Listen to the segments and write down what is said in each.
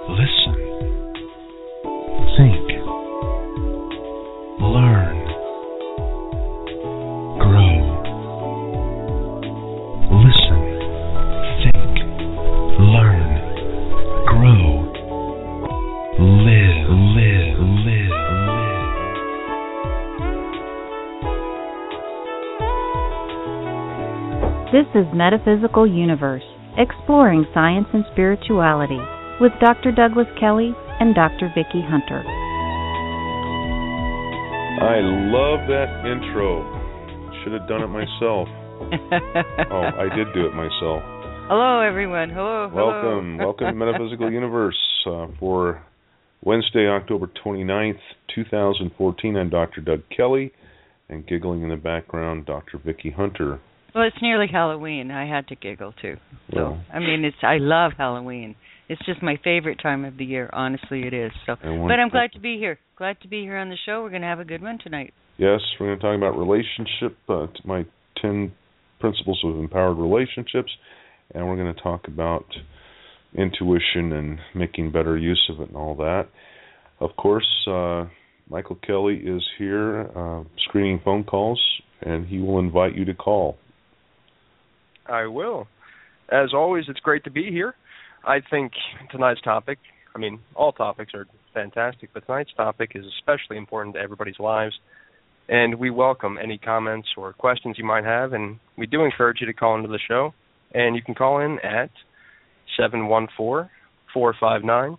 Listen. Think. Learn. Grow. Listen. Think. Learn. Grow. Live. This is Metaphysical Universe, exploring science and spirituality, with Dr. Douglas Kelly and Dr. Vicki Hunter. I love that intro. Should have done it myself. Oh, I did do it myself. Hello, everyone. Hello. Welcome to Metaphysical Universe for Wednesday, October 29th, 2014. I'm Dr. Doug Kelly, and giggling in the background, Dr. Vicki Hunter. Well, it's nearly Halloween. I had to giggle, too. So, I love Halloween. It's just my favorite time of the year. Honestly, it is. So, but I'm glad to be here. Glad to be here on the show. We're going to have a good one tonight. Yes, we're going to talk about relationship, my 10 principles of empowered relationships, and we're going to talk about intuition and making better use of it and all that. Of course, Michael Kelly is here screening phone calls, and he will invite you to call. I will. As always, it's great to be here. I think tonight's topic, all topics are fantastic, but tonight's topic is especially important to everybody's lives, and we welcome any comments or questions you might have, and we do encourage you to call into the show, and you can call in at 714-459-3973.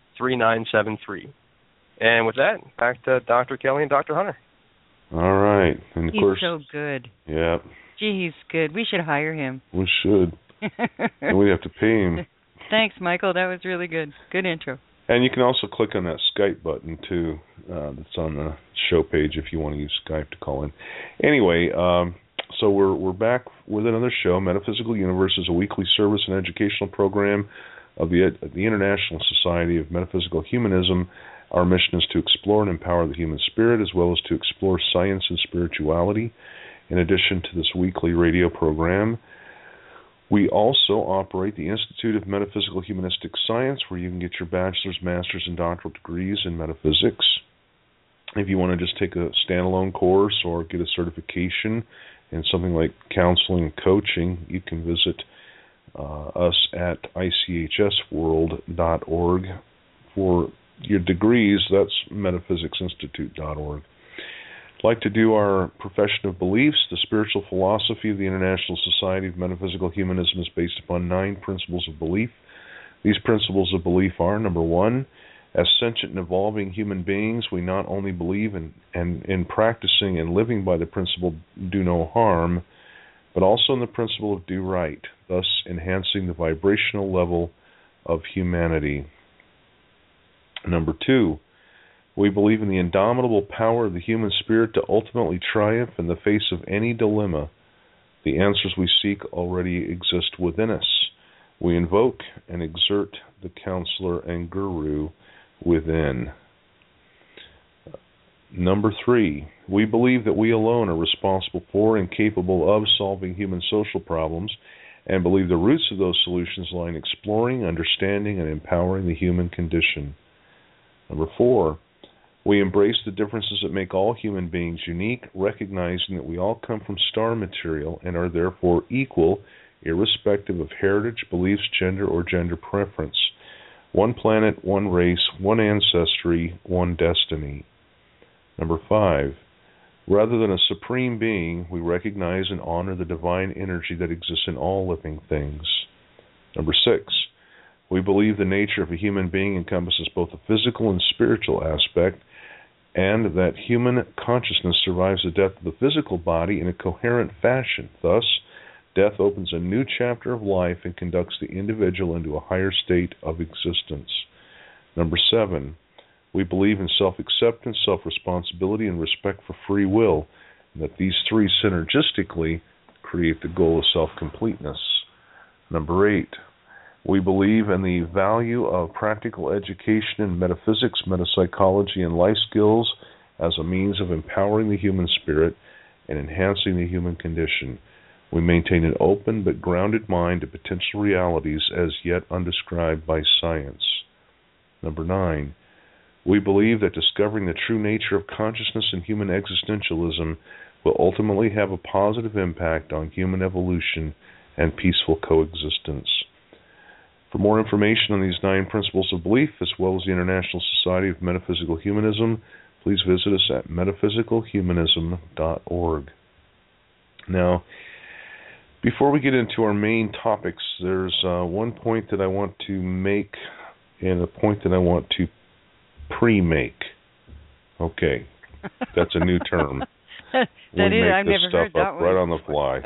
And with that, back to Dr. Kelly and Dr. Hunter. All right. And of course, he's so good. Yeah. Gee, he's good. We should hire him. We should. And we have to pay him. Thanks, Michael. That was really good. Good intro. And you can also click on that Skype button, too, that's on the show page if you want to use Skype to call in. Anyway, so we're back with another show. Metaphysical Universe is a weekly service and educational program of the International Society of Metaphysical Humanism. Our mission is to explore and empower the human spirit, as well as to explore science and spirituality. In addition to this weekly radio program, we also operate the Institute of Metaphysical Humanistic Science, where you can get your bachelor's, master's, and doctoral degrees in metaphysics. If you want to just take a standalone course or get a certification in something like counseling and coaching, you can visit us at ICHSworld.org. For your degrees, that's metaphysicsinstitute.org. I'd like to do our profession of beliefs. The spiritual philosophy of the International Society of Metaphysical Humanism is based upon 9 principles of belief. These principles of belief are, number 1, as sentient and evolving human beings, we not only believe in practicing and living by the principle do no harm, but also in the principle of do right, thus enhancing the vibrational level of humanity. Number 2, we believe in the indomitable power of the human spirit to ultimately triumph in the face of any dilemma. The answers we seek already exist within us. We invoke and exert the counselor and guru within. Number 3, we believe that we alone are responsible for and capable of solving human social problems, and believe the roots of those solutions lie in exploring, understanding, and empowering the human condition. Number 4, we embrace the differences that make all human beings unique, recognizing that we all come from star material and are therefore equal, irrespective of heritage, beliefs, gender, or gender preference. One planet, one race, one ancestry, one destiny. Number 5, rather than a supreme being, we recognize and honor the divine energy that exists in all living things. Number 6, we believe the nature of a human being encompasses both a physical and spiritual aspect, and that human consciousness survives the death of the physical body in a coherent fashion. Thus, death opens a new chapter of life and conducts the individual into a higher state of existence. Number 7, we believe in self-acceptance, self-responsibility, and respect for free will, and that these 3 synergistically create the goal of self-completeness. Number 8, we believe in the value of practical education in metaphysics, metapsychology, and life skills as a means of empowering the human spirit and enhancing the human condition. We maintain an open but grounded mind to potential realities as yet undescribed by science. Number 9, we believe that discovering the true nature of consciousness and human existentialism will ultimately have a positive impact on human evolution and peaceful coexistence. For more information on these 9 principles of belief, as well as the International Society of Metaphysical Humanism, please visit us at metaphysicalhumanism.org. Now, before we get into our main topics, there's one point that I want to make and a point that I want to pre-make. Okay, that's a new term. I've never heard that one. Right on the fly.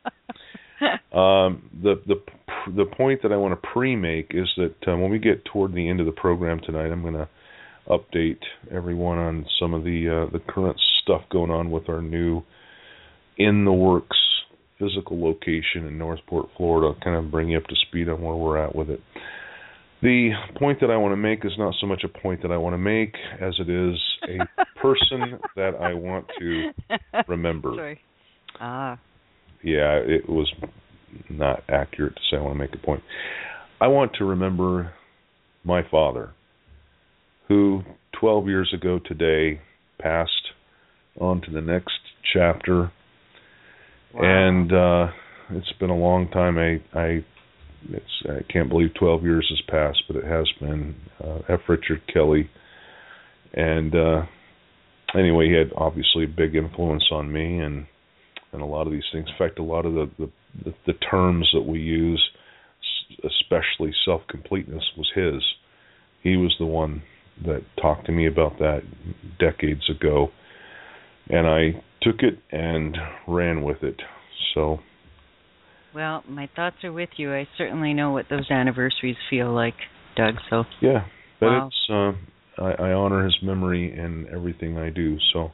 The point that I want to pre-make is that when we get toward the end of the program tonight, I'm going to update everyone on some of the current stuff going on with our new in-the-works physical location in Northport, Florida, kind of bring you up to speed on where we're at with it. The point that I want to make is not so much a point that I want to make as it is a person that I want to remember. Sorry. Yeah, it was not accurate to say I want to make a point. I want to remember my father, who 12 years ago today passed on to the next chapter. Wow. And it's been a long time. I can't believe 12 years has passed, but it has been. F. Richard Kelly. And anyway, he had obviously a big influence on me and a lot of these things. In fact, a lot of the terms that we use, especially self-completeness, was his. He was the one that talked to me about that decades ago. And I took it and ran with it. So, well, my thoughts are with you. I certainly know what those anniversaries feel like, Doug. So yeah, but wow. It's I honor his memory in everything I do. So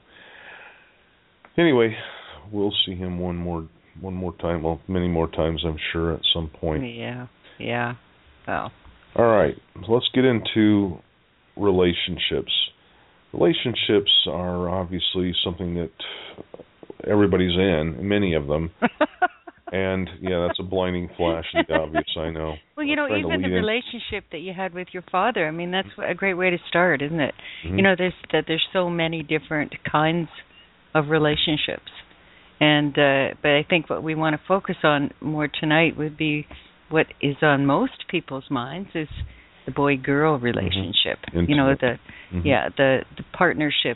anyway, we'll see him one more time. Well, many more times, I'm sure, at some point. Yeah. Well. All right, so let's get into relationships. Relationships are obviously something that everybody's in, many of them. And, yeah, that's a blinding flash of the obvious, I know. Well, even the relationship that you had with your father, I mean, that's a great way to start, isn't it? Mm-hmm. There's so many different kinds of relationships. And but I think what we want to focus on more tonight would be what is on most people's minds is the boy-girl relationship. Mm-hmm. The partnership,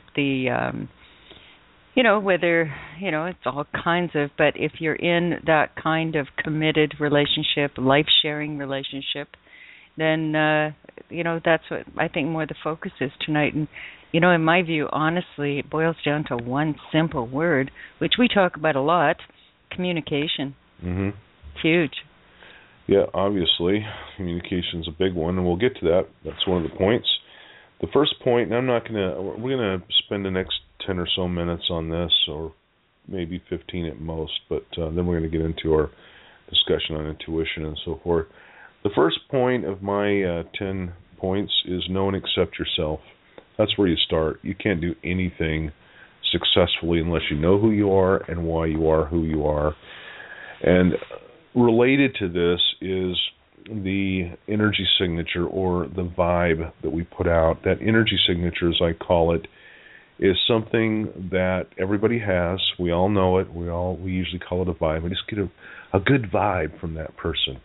whether, it's all kinds of, but if you're in that kind of committed relationship, life-sharing relationship, then, that's what I think more the focus is tonight. And, in my view, honestly, it boils down to one simple word, which we talk about a lot, communication. Mm-hmm. It's huge. Yeah, obviously, communication's a big one, and we'll get to that. That's one of the points. The first point, and we're going to spend the next 10 or so minutes on this, or maybe 15 at most, but then we're going to get into our discussion on intuition and so forth. The first point of my 10 points is know and accept yourself. That's where you start. You can't do anything successfully unless you know who you are and why you are who you are. And related to this is the energy signature, or the vibe that we put out. That energy signature, as I call it, is something that everybody has. We all know it. We usually call it a vibe. We just get a good vibe from that person.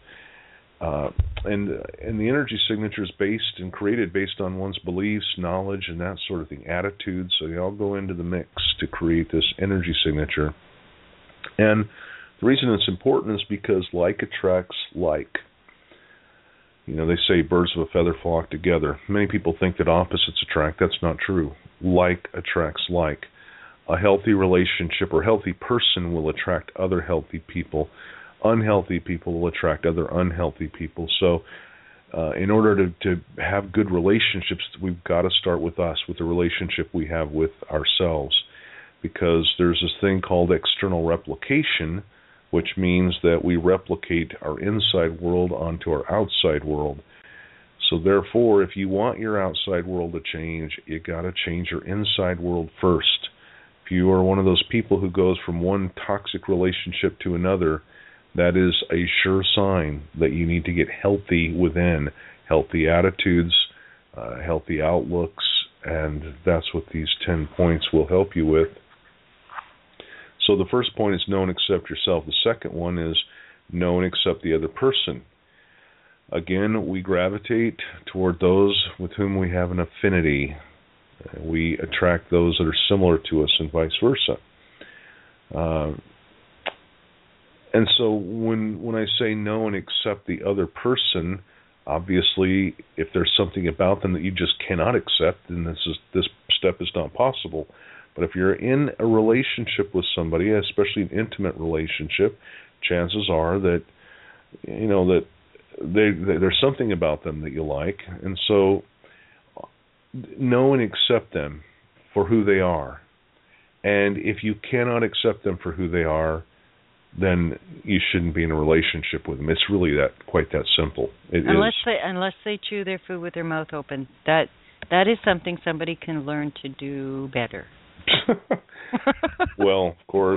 And the energy signature is based and created based on one's beliefs, knowledge, and that sort of thing, attitudes. So they all go into the mix to create this energy signature. And the reason it's important is because like attracts like. They say birds of a feather flock together. Many people think that opposites attract. That's not true. Like attracts like. A healthy relationship or healthy person will attract other healthy people. Unhealthy people will attract other unhealthy people. So in order to have good relationships, we've got to start with us, with the relationship we have with ourselves. Because there's this thing called external replication, which means that we replicate our inside world onto our outside world. So therefore, if you want your outside world to change, you got to change your inside world first. If you are one of those people who goes from one toxic relationship to another, that is a sure sign that you need to get healthy within. Healthy attitudes, healthy outlooks, and that's what these 10 points will help you with. So the first point is know and accept yourself. The second one is know and accept the other person. Again, we gravitate toward those with whom we have an affinity. We attract those that are similar to us and vice versa. And so when I say know and accept the other person, obviously if there's something about them that you just cannot accept, then this step is not possible. But if you're in a relationship with somebody, especially an intimate relationship, chances are that there's something about them that you like, and so know and accept them for who they are. And if you cannot accept them for who they are, then you shouldn't be in a relationship with them. It's really quite that simple. Unless they chew their food with their mouth open. That is something somebody can learn to do better. Well, of course,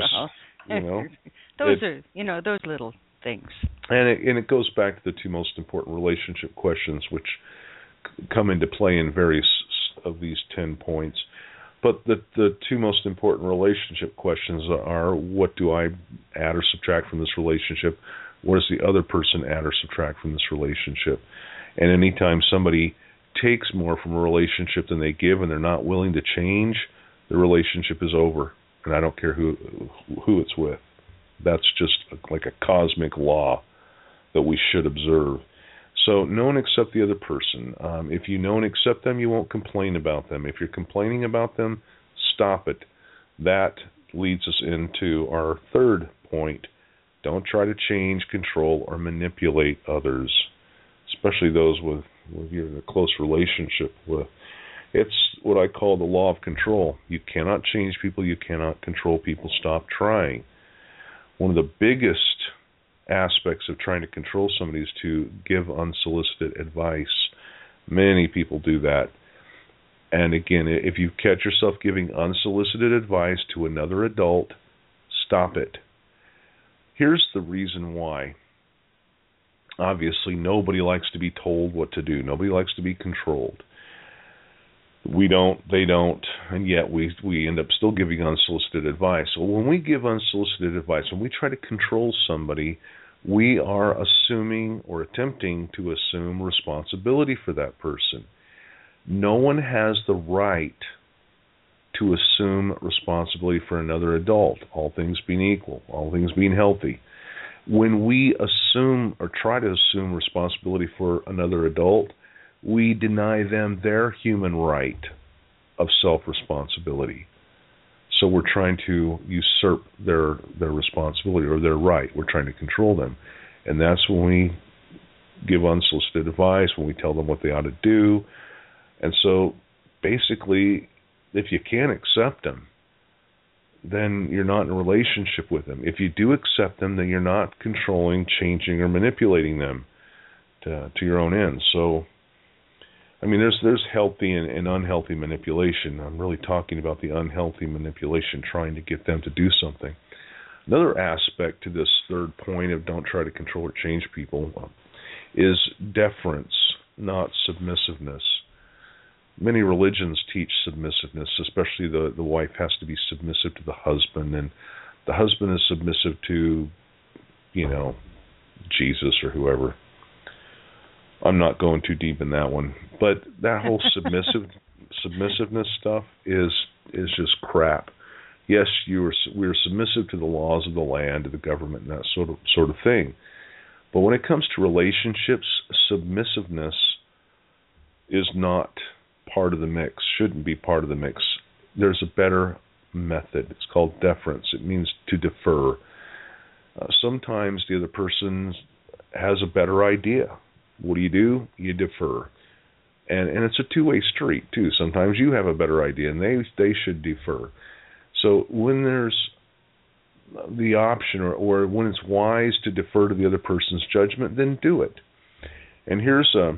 those are those little things. And it goes back to the two most important relationship questions, which come into play in various of these 10 points. But the two most important relationship questions are, what do I add or subtract from this relationship? What does the other person add or subtract from this relationship? And anytime somebody takes more from a relationship than they give, and they're not willing to change, the relationship is over. And I don't care who it's with. That's just like a cosmic law that we should observe. So know and accept the other person. If you know and accept them, you won't complain about them. If you're complaining about them, stop it. That leads us into our third point. Don't try to change, control, or manipulate others, especially those with you're in a close relationship with. It's what I call the law of control. You cannot change people. You cannot control people. Stop trying. One of the biggest aspects of trying to control somebody is to give unsolicited advice. Many people do that. And again, if you catch yourself giving unsolicited advice to another adult, stop it. Here's the reason why. Obviously, nobody likes to be told what to do. Nobody likes to be controlled. We don't, they don't, and yet we end up still giving unsolicited advice. So when we give unsolicited advice, when we try to control somebody, we are assuming or attempting to assume responsibility for that person. No one has the right to assume responsibility for another adult, all things being equal, all things being healthy. When we assume or try to assume responsibility for another adult, we deny them their human right of self-responsibility. So we're trying to usurp their responsibility or their right. We're trying to control them. And that's when we give unsolicited advice, when we tell them what they ought to do. And so basically, if you can't accept them, then you're not in a relationship with them. If you do accept them, then you're not controlling, changing, or manipulating them to your own ends. So I mean, there's healthy and unhealthy manipulation. I'm really talking about the unhealthy manipulation, trying to get them to do something. Another aspect to this third point of don't try to control or change people is deference, not submissiveness. Many religions teach submissiveness, especially the wife has to be submissive to the husband, and the husband is submissive to, Jesus or whoever. I'm not going too deep in that one, but that whole submissiveness stuff is just crap. Yes, we're submissive to the laws of the land, to the government, and that sort of thing. But when it comes to relationships, submissiveness is not part of the mix, shouldn't be part of the mix. There's a better method. It's called deference. It means to defer. Sometimes the other person has a better idea. What do? You defer. And it's a two-way street, too. Sometimes you have a better idea, and they should defer. So when there's the option or when it's wise to defer to the other person's judgment, then do it. And here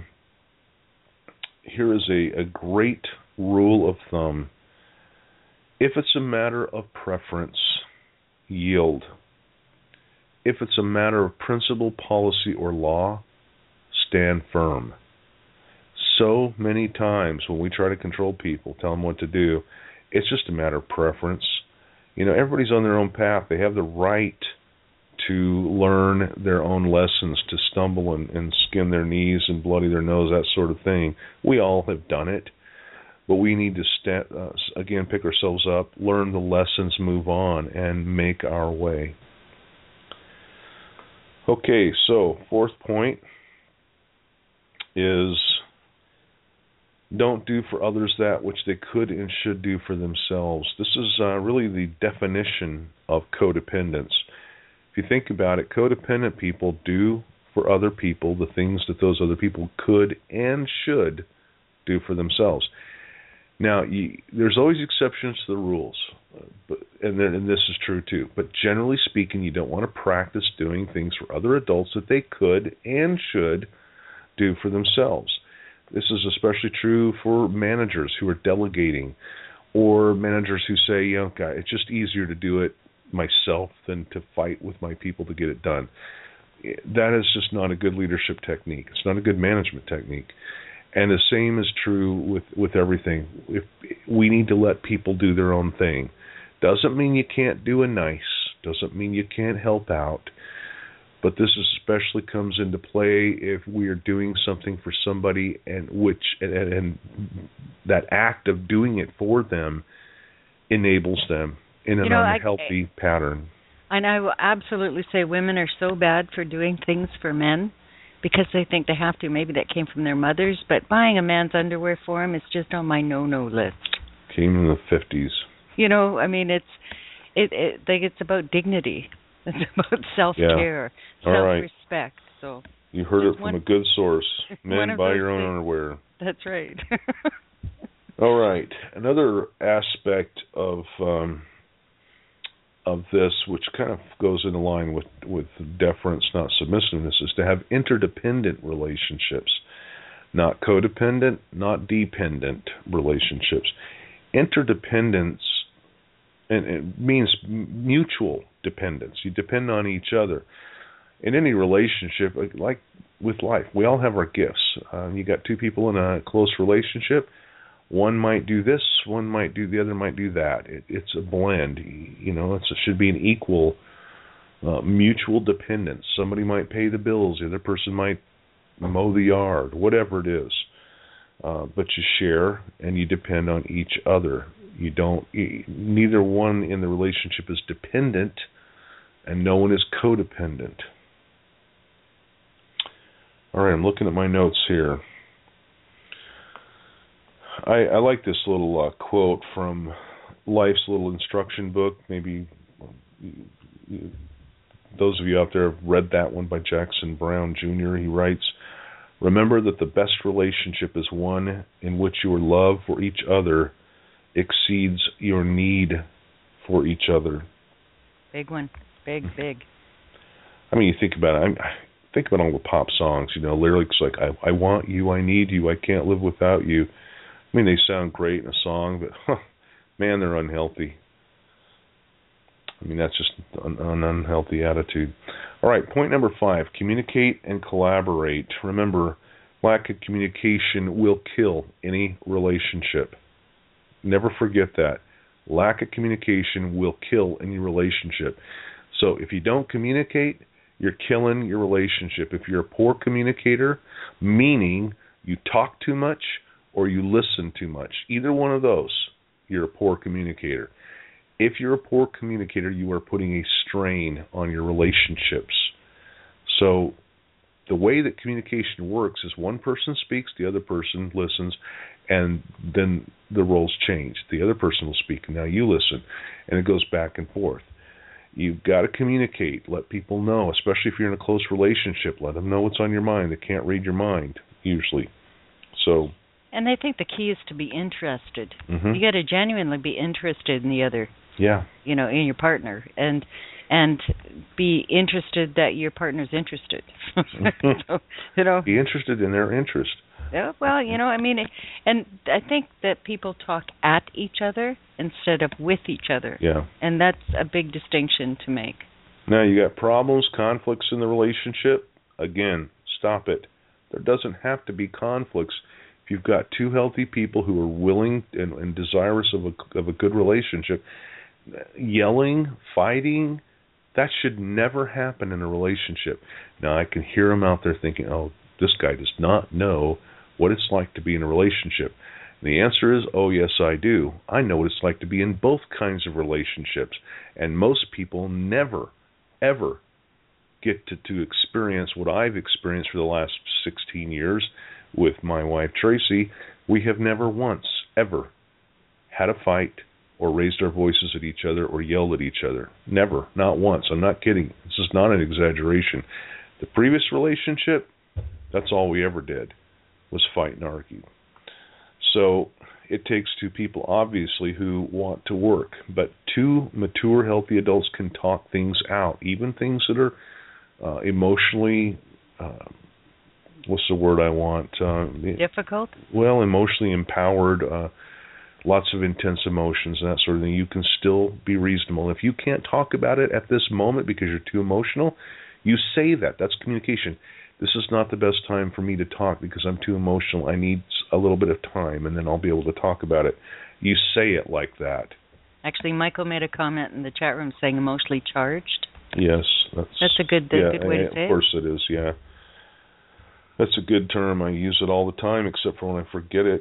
is a great rule of thumb. If it's a matter of preference, yield. If it's a matter of principle, policy, or law, stand firm. so many times when we try to control people, tell them what to do, it's just a matter of preference. Everybody's on their own path. They have the right to learn their own lessons, to stumble and skin their knees and bloody their nose, that sort of thing. We all have done it. But we need to, again, pick ourselves up, learn the lessons, move on, and make our way. Okay, so fourth point is don't do for others that which they could and should do for themselves. This is really the definition of codependence. If you think about it, codependent people do for other people the things that those other people could and should do for themselves. Now, there's always exceptions to the rules, and this is true too. But generally speaking, you don't want to practice doing things for other adults that they could and should do for themselves. This is especially true for managers who are delegating, or managers who say, it's just easier to do it myself than to fight with my people to get it done. That is just not a good leadership technique. It's not a good management technique. And the same is true with everything. If we need to let people do their own thing. Doesn't mean you can't do a nice. Doesn't mean you can't help out. But this especially comes into play if we are doing something for somebody and that act of doing it for them enables them in an unhealthy pattern. And I will absolutely say women are so bad for doing things for men, because they think they have to. Maybe that came from their mothers, but buying a man's underwear for him is just on my no-no list. Came in the 50s. It's about dignity. It's about self-care, self-respect. Right. So you heard it from a good source. Men, buy your own underwear. That's right. All right. Another aspect of this, which kind of goes in line with deference, not submissiveness, is to have interdependent relationships, not codependent, not dependent relationships. Interdependence, and it means mutual dependence. You depend on each other. In any relationship, like with life, we all have our gifts. You got two people in a close relationship. One might do this, one might do the other, might do that. It's a blend. It should be an equal, mutual dependence. Somebody might pay the bills, the other person might mow the yard, whatever it is. But you share and you depend on each other. Neither one in the relationship is dependent, and no one is codependent. All right, I'm looking at my notes here. I like this little quote from Life's Little Instruction Book. Maybe those of you out there have read that one by Jackson Brown Jr. He writes, "Remember that the best relationship is one in which your love for each other exceeds your need for each other." Big one. Big. You think about it. Think about all the pop songs, lyrics like, I want you, I need you, I can't live without you. They sound great in a song, but man, they're unhealthy. That's just an unhealthy attitude. All right, point number 5, communicate and collaborate. Remember, lack of communication will kill any relationship. Never forget that. Lack of communication will kill any relationship. So if you don't communicate, you're killing your relationship. If you're a poor communicator, meaning you talk too much or you listen too much, either one of those, you're a poor communicator. If you're a poor communicator, you are putting a strain on your relationships. So the way that communication works is one person speaks, the other person listens, and then the roles change. The other person will speak, and now you listen, and it goes back and forth. You've got to communicate. Let people know, especially if you're in a close relationship. Let them know what's on your mind. They can't read your mind, usually. And I think the key is to be interested. Mm-hmm. You got to genuinely be interested in the other. Yeah. In your partner, and be interested that your partner's interested. So, be interested in their interest. Yeah, well, and I think that people talk at each other instead of with each other. Yeah. And that's a big distinction to make. Now, you got problems, conflicts in the relationship. Again, stop it. There doesn't have to be conflicts. If you've got two healthy people who are willing and desirous of a good relationship, yelling, fighting, that should never happen in a relationship. Now, I can hear them out there thinking, oh, this guy does not know what it's like to be in a relationship. And the answer is, oh, yes, I do. I know what it's like to be in both kinds of relationships. And most people never, ever get to experience what I've experienced for the last 16 years with my wife, Tracy. We have never once, ever had a fight or raised our voices at each other or yelled at each other. Never. Not once. I'm not kidding. This is not an exaggeration. The previous relationship, that's all we ever did, was fight and argue. So it takes two people, obviously, who want to work. But two mature, healthy adults can talk things out, even things that are emotionally, what's the word I want? Difficult? Well, emotionally empowered, lots of intense emotions and that sort of thing. You can still be reasonable. If you can't talk about it at this moment because you're too emotional, you say that. That's communication. This is not the best time for me to talk because I'm too emotional. I need a little bit of time, and then I'll be able to talk about it. You say it like that. Actually, Michael made a comment in the chat room saying emotionally charged. Yes. That's a good way to say it. Of course it is, yeah. That's a good term. I use it all the time, except for when I forget it.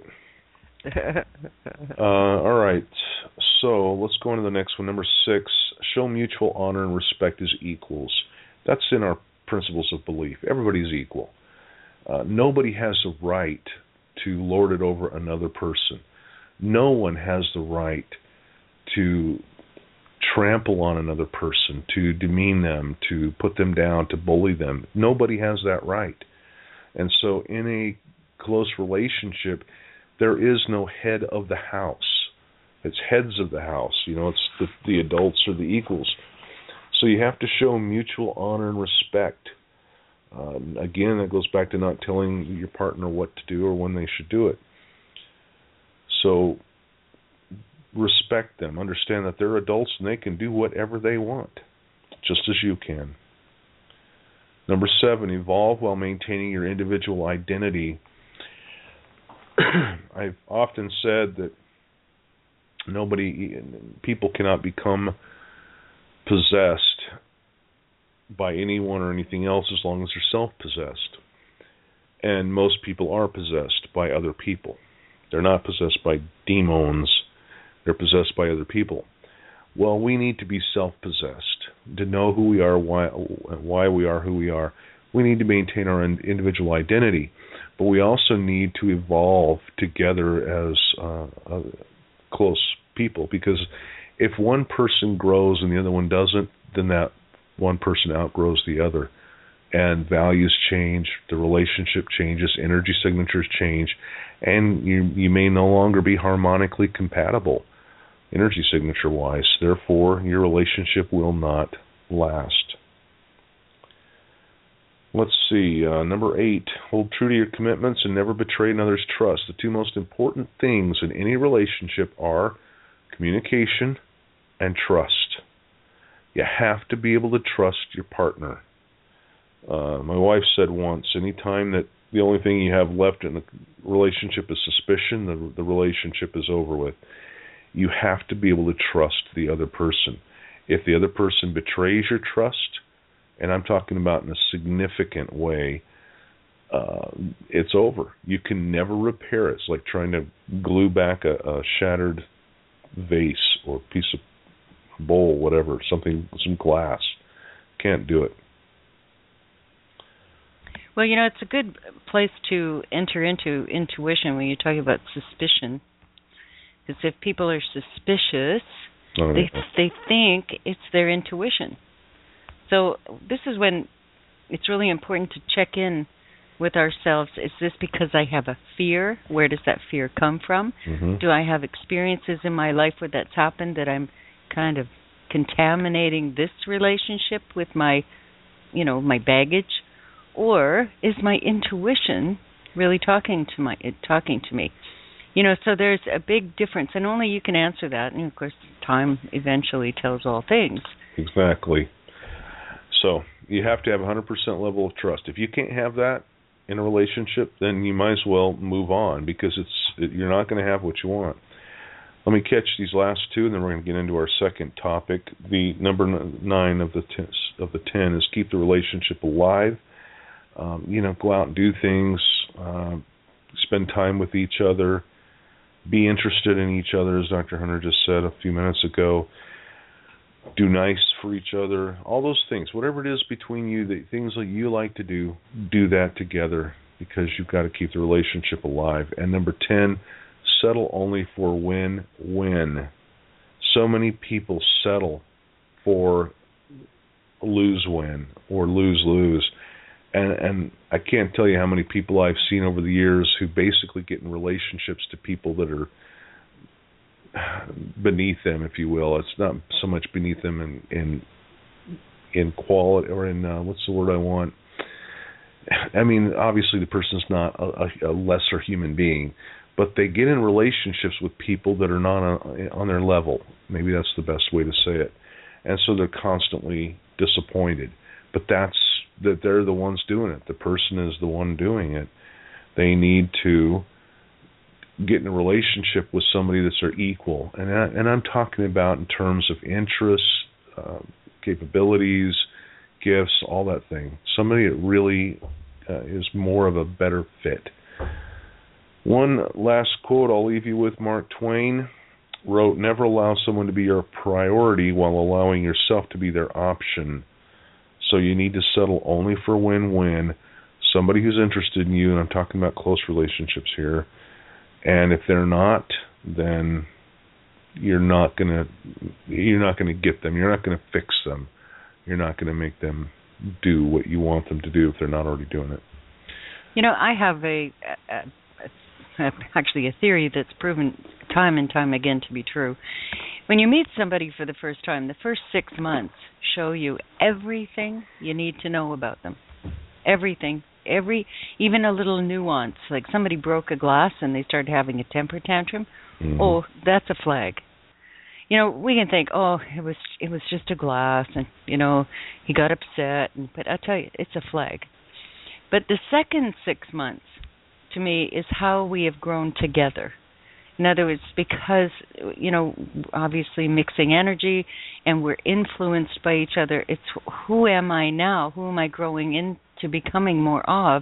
All right. So let's go on to the next one. Number 6, show mutual honor and respect as equals. That's in our principles of belief. Everybody's equal. Nobody has the right to lord it over another person. No one has the right to trample on another person, to demean them, to put them down, to bully them. Nobody has that right. And so in a close relationship, there is no head of the house. It's heads of the house. It's the adults or the equals. So you have to show mutual honor and respect. Again, that goes back to not telling your partner what to do or when they should do it. So respect them. Understand that they're adults and they can do whatever they want, just as you can. Number 7, evolve while maintaining your individual identity. I've often said that people cannot become possessed by anyone or anything else as long as they're self-possessed. And most people are possessed by other people. They're not possessed by demons. They're possessed by other people. Well, we need to be self-possessed, to know who we are, why we are who we are. We need to maintain our individual identity, but we also need to evolve together as close people, because if one person grows and the other one doesn't, then that one person outgrows the other, and values change, the relationship changes, energy signatures change, and you may no longer be harmonically compatible energy signature-wise. Therefore, your relationship will not last. Let's see, number 8, hold true to your commitments and never betray another's trust. The two most important things in any relationship are communication and trust. You have to be able to trust your partner. My wife said once, anytime that the only thing you have left in a relationship is suspicion, the relationship is over with. You have to be able to trust the other person. If the other person betrays your trust, and I'm talking about in a significant way, it's over. You can never repair it. It's like trying to glue back a shattered vase or piece of bowl, whatever, some glass. Can't do it. Well, it's a good place to enter into intuition when you're talking about suspicion. Because if people are suspicious, they think it's their intuition. So this is when it's really important to check in with ourselves. Is this because I have a fear? Where does that fear come from? Mm-hmm. Do I have experiences in my life where that's happened that I'm kind of contaminating this relationship with my baggage? Or is my intuition really talking to me? So there's a big difference, and only you can answer that. And of course, time eventually tells all things. Exactly. So you have to have 100% level of trust. If you can't have that, in a relationship, then you might as well move on, because you're not going to have what you want. Let me catch these last two, and then we're going to get into our second topic. The number 9 of the 10 is keep the relationship alive. Go out and do things, spend time with each other, be interested in each other, as Dr. Hunter just said a few minutes ago. Do nice for each other. All those things, whatever it is between you, the things that you like to do that together, because you've got to keep the relationship alive. And number 10, settle only for win-win. So many people settle for lose-win or lose-lose. And I can't tell you how many people I've seen over the years who basically get in relationships to people that are beneath them, if you will. It's not so much beneath them in quality, or in what's the word I want? I mean, obviously the person's not a lesser human being, but they get in relationships with people that are not on their level. Maybe that's the best way to say it. And so they're constantly disappointed. But that they're the ones doing it. The person is the one doing it. They need to get in a relationship with somebody that's their equal. And I'm talking about in terms of interests, capabilities, gifts, all that thing. Somebody that really is more of a better fit. One last quote I'll leave you with. Mark Twain wrote, "Never allow someone to be your priority while allowing yourself to be their option. So you need to settle only for win-win, somebody who's interested in you," and I'm talking about close relationships here. And if they're not, then you're not gonna get them. You're not gonna fix them. You're not gonna make them do what you want them to do if they're not already doing it. I have actually a theory that's proven time and time again to be true. When you meet somebody for the first time, the first 6 months show you everything you need to know about them. Everything. Even a little nuance, like somebody broke a glass and they started having a temper tantrum. Mm-hmm. Oh, that's a flag. We can think, oh, it was just a glass, and he got upset, but I tell you, it's a flag. But the second 6 months, to me, is how we have grown together. In other words, because, obviously mixing energy, and we're influenced by each other, it's who am I now? Who am I growing into becoming more of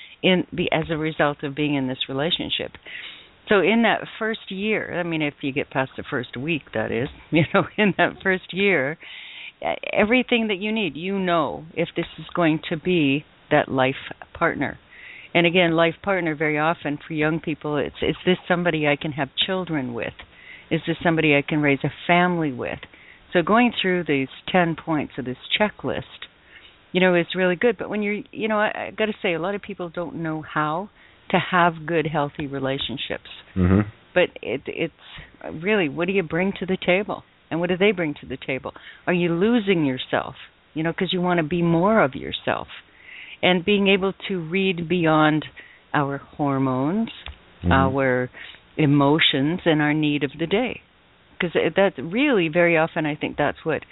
as a result of being in this relationship? So in that first year, if you get past the first week, that is, in that first year, everything that you need, if this is going to be that life partner. And again, life partner, very often for young people, is this somebody I can have children with? Is this somebody I can raise a family with? So going through these 10 points of this checklist, is really good. But when you're, I got to say, a lot of people don't know how to have good, healthy relationships. Mm-hmm. But it's really, what do you bring to the table? And what do they bring to the table? Are you losing yourself? Because you want to be more of yourself. And being able to read beyond our hormones, mm-hmm. our emotions, and our need of the day. Because that's really, very often, I think that's what,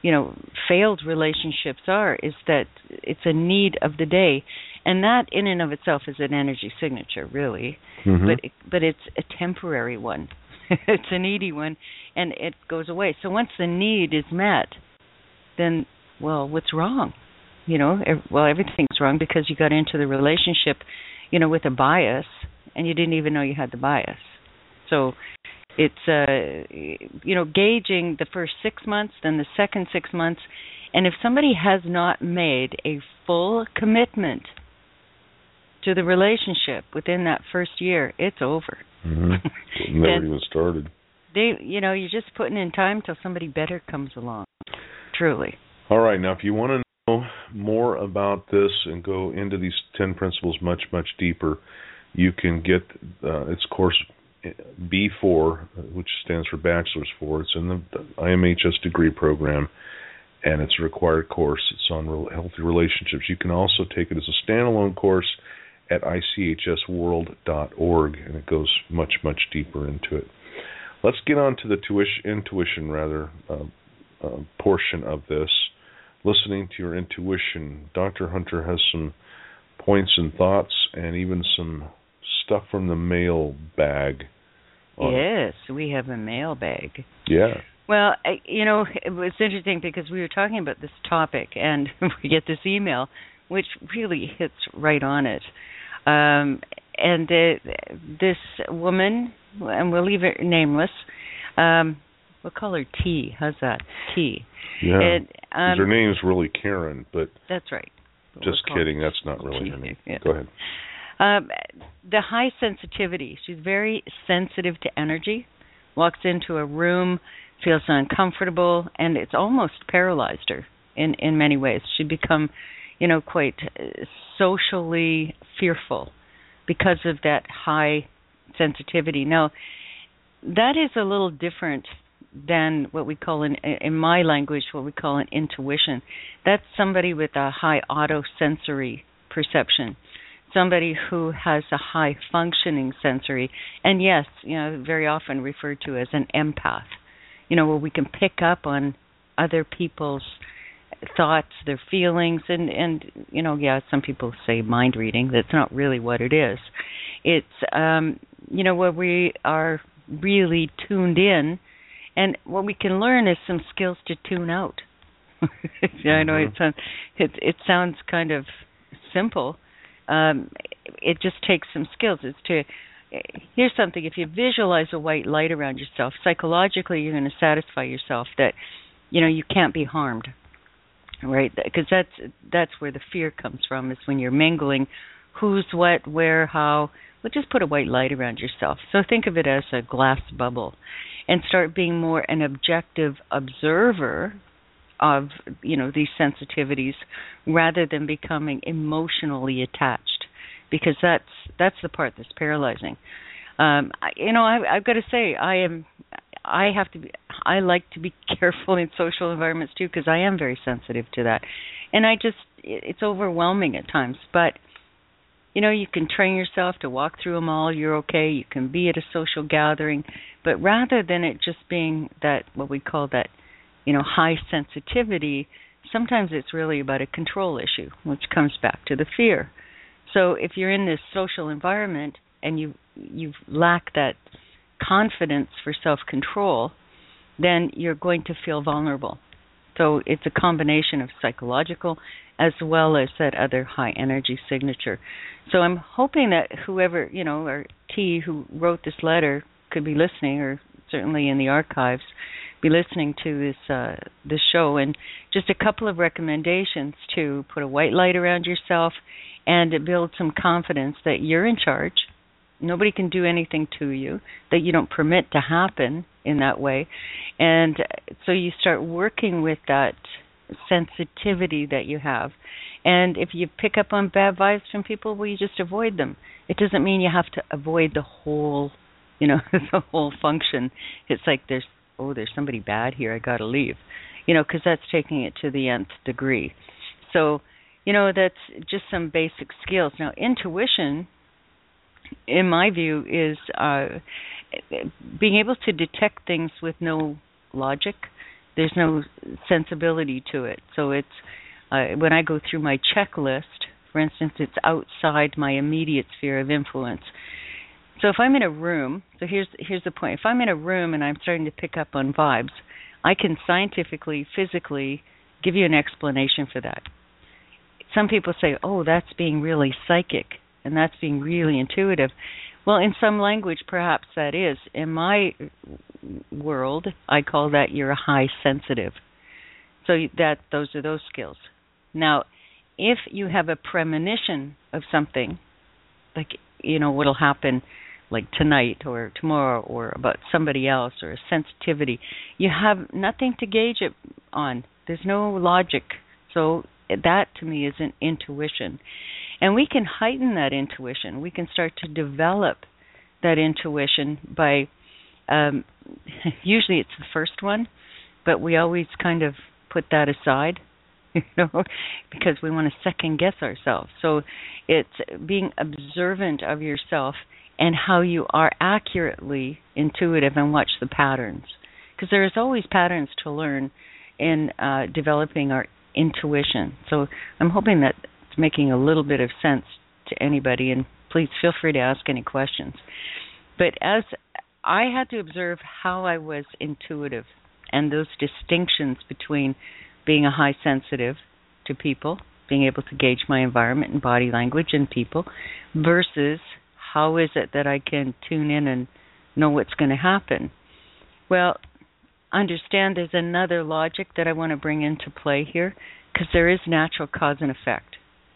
failed relationships is that it's a need of the day. And that in and of itself is an energy signature, really. Mm-hmm. But it's a temporary one. It's a needy one, and it goes away. So once the need is met, then, what's wrong? Everything's wrong because you got into the relationship, with a bias, and you didn't even know you had the bias. So it's, gauging the first 6 months, then the second 6 months, and if somebody has not made a full commitment to the relationship within that first year, it's over. Mm-hmm. Never even started. You're just putting in time till somebody better comes along. Truly. All right. Now, if you want to know more about this and go into these 10 principles much, much deeper, you can get its course B4, which stands for Bachelor's 4. It's in the IMHS degree program, and it's a required course. It's on healthy relationships. You can also take it as a standalone course at ICHSworld.org, and it goes much, much deeper into it. Let's get on to the intuition portion of this. Listening to your intuition. Dr. Hunter has some points and thoughts, and even some stuff from the mail bag. Yes, we have a mail bag. Yeah. Well, it was interesting because we were talking about this topic, and we get this email, which really hits right on it. And this woman, and we'll leave it nameless, we'll call her T. How's that? T. Yeah. And, her name's really Karen, but that's right. But just kidding. That's not really her name. Yeah. Go ahead. The high sensitivity. She's very sensitive to energy. Walks into a room, feels uncomfortable, and it's almost paralyzed her in many ways. She'd become, quite socially fearful because of that high sensitivity. Now, that is a little different than what we call in my language, what we call an intuition. That's somebody with a high autosensory perception, somebody who has a high functioning sensory, and yes, very often referred to as an empath, where we can pick up on other people's thoughts, their feelings, and some people say mind reading. That's not really what it is. It's where we are really tuned in, and what we can learn is some skills to tune out. I know it sounds kind of simple. It just takes some skills. Here's something. If you visualize a white light around yourself, psychologically you're going to satisfy yourself that you can't be harmed, right? Because that's where the fear comes from, is when you're mingling who's what, where, how. Well, just put a white light around yourself. So think of it as a glass bubble, and start being more an objective observer of these sensitivities, rather than becoming emotionally attached, because that's the part that's paralyzing. I've got to say, I like to be careful in social environments too, because I am very sensitive to that, and it's overwhelming at times. But you can train yourself to walk through a mall. You're okay. You can be at a social gathering, but rather than it just being that, what we call that, high sensitivity, sometimes it's really about a control issue, which comes back to the fear. So if you're in this social environment and you lack that confidence for self-control, then you're going to feel vulnerable. So it's a combination of psychological as well as that other high energy signature. So I'm hoping that whoever, or T, who wrote this letter, could be listening, or certainly in the archives, be listening to this show. And just a couple of recommendations: to put a white light around yourself and to build some confidence that you're in charge. Nobody can do anything to you that you don't permit to happen in that way. And so you start working with that sensitivity that you have. And if you pick up on bad vibes from people, well, you just avoid them. It doesn't mean you have to avoid the whole, the whole function. It's like there's somebody bad here, I got to leave, because that's taking it to the nth degree. So, that's just some basic skills. Now, intuition, in my view, is being able to detect things with no logic. There's no sensibility to it. So it's when I go through my checklist, for instance, it's outside my immediate sphere of influence. So if I'm in a room, so here's the point. If I'm in a room and I'm starting to pick up on vibes, I can scientifically, physically give you an explanation for that. Some people say, oh, that's being really psychic, and that's being really intuitive. Well, in some language, perhaps that is. In my world, I call that you're a high sensitive. So those are those skills. Now, if you have a premonition of something, like, what'll happen like tonight or tomorrow or about somebody else, or a sensitivity, you have nothing to gauge it on. There's no logic. So that, to me, is an intuition. And we can heighten that intuition. We can start to develop that intuition by, usually it's the first one, but we always kind of put that aside, because we want to second guess ourselves. So it's being observant of yourself and how you are accurately intuitive, and watch the patterns. Because there is always patterns to learn in developing our intuition. So I'm hoping that it's making a little bit of sense to anybody, and please feel free to ask any questions. But as I had to observe how I was intuitive and those distinctions between being a high sensitive to people, being able to gauge my environment and body language and people, versus how is it that I can tune in and know what's going to happen. Well, understand there's another logic that I want to bring into play here, because there is natural cause and effect.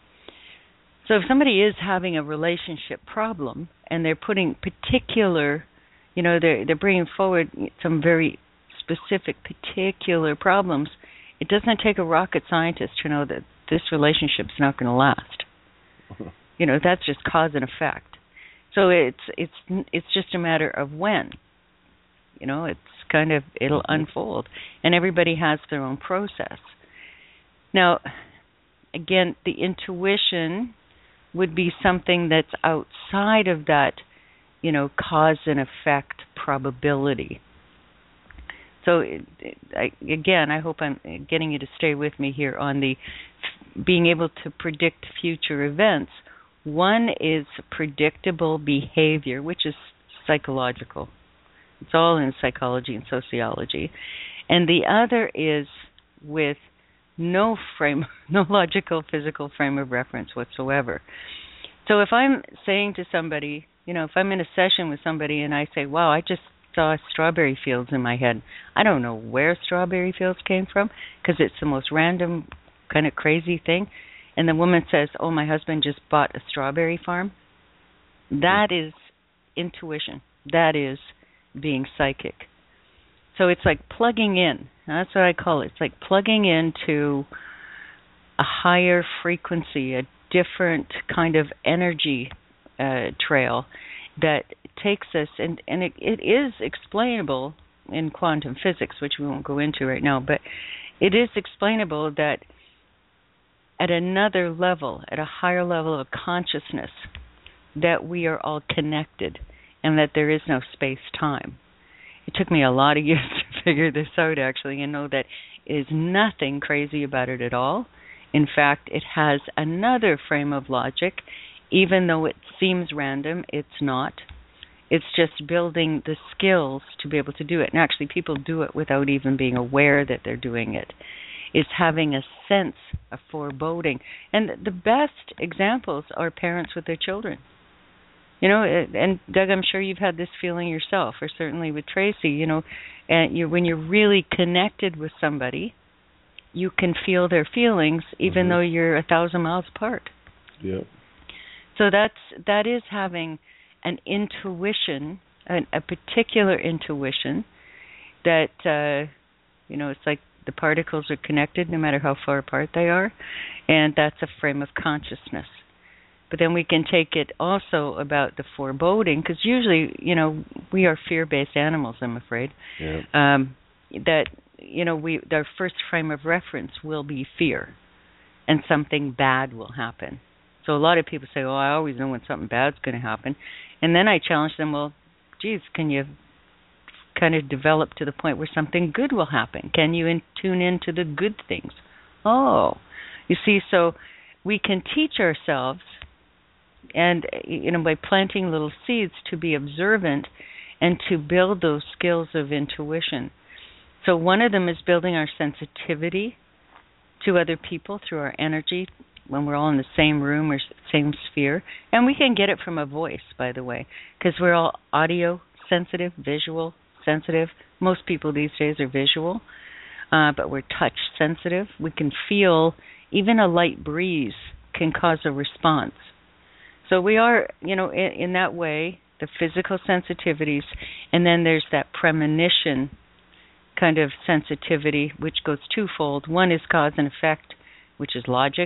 So if somebody is having a relationship problem and they're putting particular, they're bringing forward some very specific particular problems, it doesn't take a rocket scientist to know that this relationship's not going to last. That's just cause and effect. So it's just a matter of when. It's kind of, it'll unfold, and everybody has their own process. Now, again, the intuition would be something that's outside of that, cause and effect probability. So, I hope I'm getting you to stay with me here on the being able to predict future events. One is predictable behavior, which is psychological. It's all in psychology and sociology. And the other is with no logical, physical frame of reference whatsoever. So if I'm saying to somebody, if I'm in a session with somebody and I say, wow, I just saw strawberry fields in my head. I don't know where strawberry fields came from, because it's the most random kind of crazy thing. And the woman says, oh, my husband just bought a strawberry farm. That is intuition. That is being psychic. So it's like plugging in. That's what I call it. It's like plugging into a higher frequency, a different kind of energy trail that takes us, and it is explainable in quantum physics, which we won't go into right now, but it is explainable that at another level, at a higher level of consciousness, that we are all connected and that there is no space-time. It took me a lot of years to figure this out, actually, and know that is nothing crazy about it at all. In fact, it has another frame of logic. Even though it seems random, it's not. It's just building the skills to be able to do it. And actually, people do it without even being aware that they're doing it. It's having a sense of foreboding. And the best examples are parents with their children. And Doug, I'm sure you've had this feeling yourself, or certainly with Tracy, and when you're really connected with somebody, you can feel their feelings even though you're 1,000 miles apart. Yeah. So that is having an intuition, a particular intuition that, it's like the particles are connected no matter how far apart they are, and that's a frame of consciousness. But then we can take it also about the foreboding, because usually, we are fear-based animals, I'm afraid. Yeah. That, our first frame of reference will be fear, and something bad will happen. So a lot of people say, I always know when something bad's going to happen. And then I challenge them, well, geez, can you kind of develop to the point where something good will happen? Can you tune into the good things? Oh, you see, so we can teach ourselves, and by planting little seeds, to be observant and to build those skills of intuition. So one of them is building our sensitivity to other people through our energy when we're all in the same room or same sphere. And we can get it from a voice, by the way, because we're all audio sensitive, visual sensitive. Most people these days are visual, but we're touch sensitive. We can feel even a light breeze can cause a response. So we are, in that way, the physical sensitivities, and then there's that premonition kind of sensitivity, which goes twofold. One is cause and effect, which is logic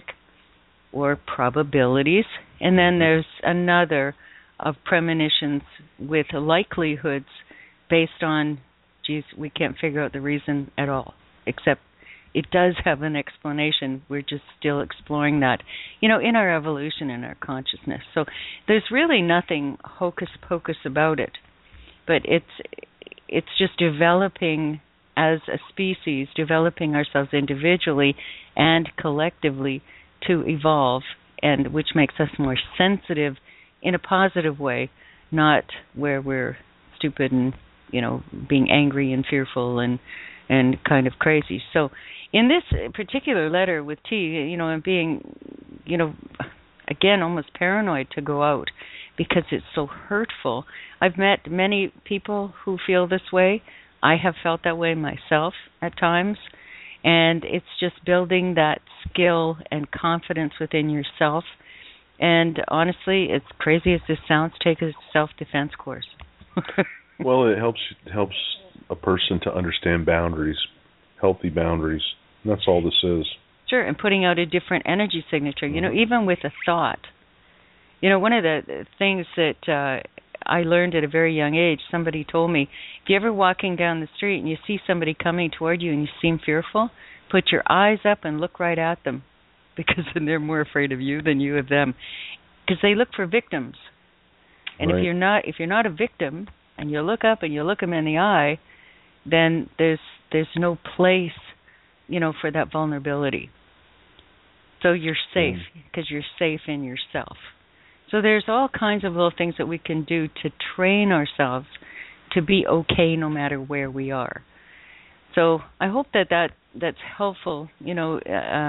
or probabilities, and then there's another of premonitions with likelihoods based on, we can't figure out the reason at all, except it does have an explanation. We're just still exploring that, in our evolution and our consciousness. So there's really nothing hocus pocus about it, but it's just developing as a species, developing ourselves individually and collectively to evolve and which makes us more sensitive in a positive way, not where we're stupid and, being angry and fearful and kind of crazy. So in this particular letter with T, and being, again, almost paranoid to go out because it's so hurtful. I've met many people who feel this way. I have felt that way myself at times. And it's just building that skill and confidence within yourself. And honestly, as crazy as this sounds, take a self-defense course. Well, it helps a person to understand boundaries, healthy boundaries. And that's all this is. Sure, and putting out a different energy signature, even with a thought. One of the things that I learned at a very young age, somebody told me, if you're ever walking down the street and you see somebody coming toward you and you seem fearful, put your eyes up and look right at them, because then they're more afraid of you than you of them, because they look for victims. And right. if you're not a victim and you look up and you look them in the eye, then there's no place, for that vulnerability. So you're safe because you're safe in yourself. So there's all kinds of little things that we can do to train ourselves to be okay no matter where we are. So I hope that's helpful, to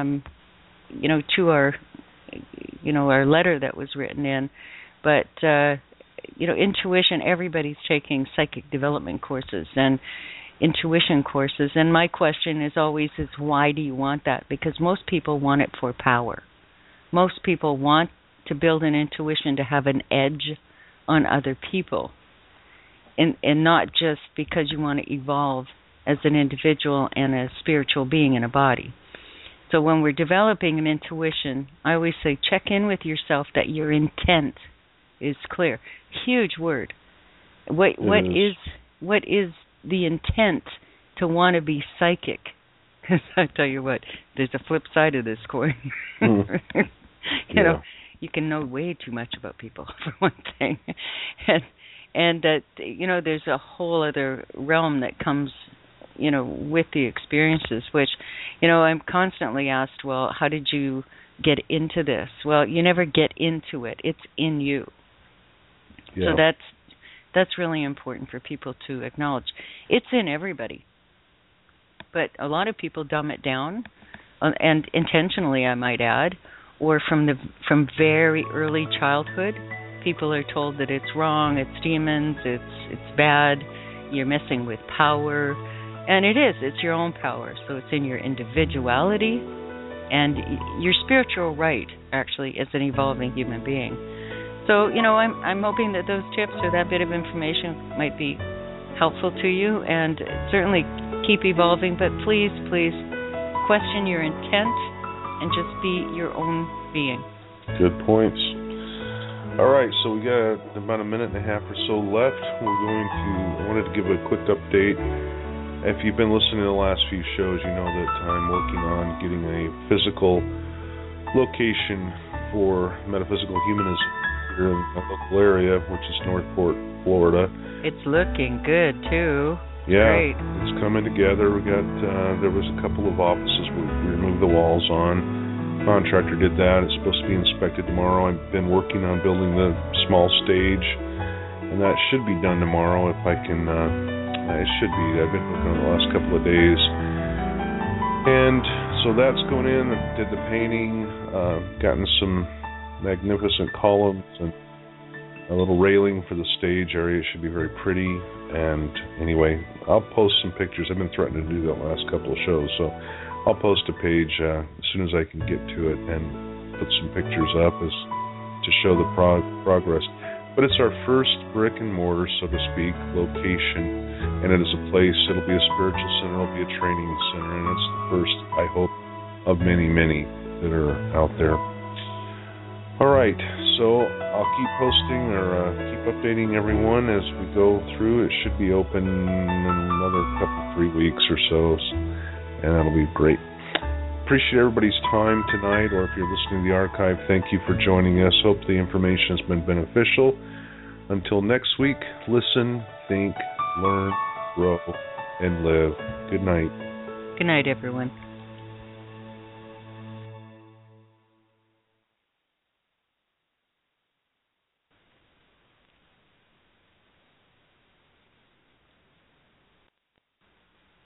our, our letter that was written in. But, intuition, everybody's taking psychic development courses and intuition courses. And my question is always why do you want that? Because most people want it for power. Most people want to build an intuition to have an edge on other people, and not just because you want to evolve as an individual and a spiritual being in a body. So when we're developing an intuition, I always say check in with yourself that your intent is clear. Huge word. What is the intent to want to be psychic? Because I tell you what, there's a flip side of this coin. You know, you can know way too much about people, for one thing. And that, there's a whole other realm that comes, with the experiences, which, I'm constantly asked, well, how did you get into this? Well, you never get into it. It's in you. Yeah. So that's really important for people to acknowledge. It's in everybody. But a lot of people dumb it down, and intentionally, I might add, or from very early childhood, people are told that it's wrong, it's demons, it's bad, you're messing with power. And it is. It's your own power. So it's in your individuality and your spiritual right, actually, as an evolving human being. So, I'm hoping that those tips or that bit of information might be helpful to you, and certainly keep evolving. But please, please question your intent and just be your own being. Good points. All right, so we got about a minute and a half or so left. I wanted to give a quick update. If you've been listening to the last few shows, you know that I'm working on getting a physical location for metaphysical humanism here in the local area, which is Northport, Florida. It's looking good, too. Yeah, great. It's coming together. We got there was a couple of offices where we removed the walls on. Contractor did that. It's supposed to be inspected tomorrow. I've been working on building the small stage, and that should be done tomorrow if I can. It should be. I've been working on it the last couple of days. And so that's going in. Did the painting, gotten some magnificent columns and a little railing for the stage area. It should be very pretty. And anyway, I'll post some pictures. I've been threatening to do that last couple of shows. So I'll post a page as soon as I can get to it and put some pictures up to show the progress. But it's our first brick and mortar, so to speak, location. And it is a place, it'll be a spiritual center, it'll be a training center, and it's the first, I hope, of many, many that are out there. All right, so I'll keep posting or keep updating everyone as we go through. It should be open in another 3 weeks or so, and that'll be great. Appreciate everybody's time tonight, or if you're listening to the archive, thank you for joining us. Hope the information has been beneficial. Until next week, listen, think, learn, grow, and live. Good night. Good night, everyone.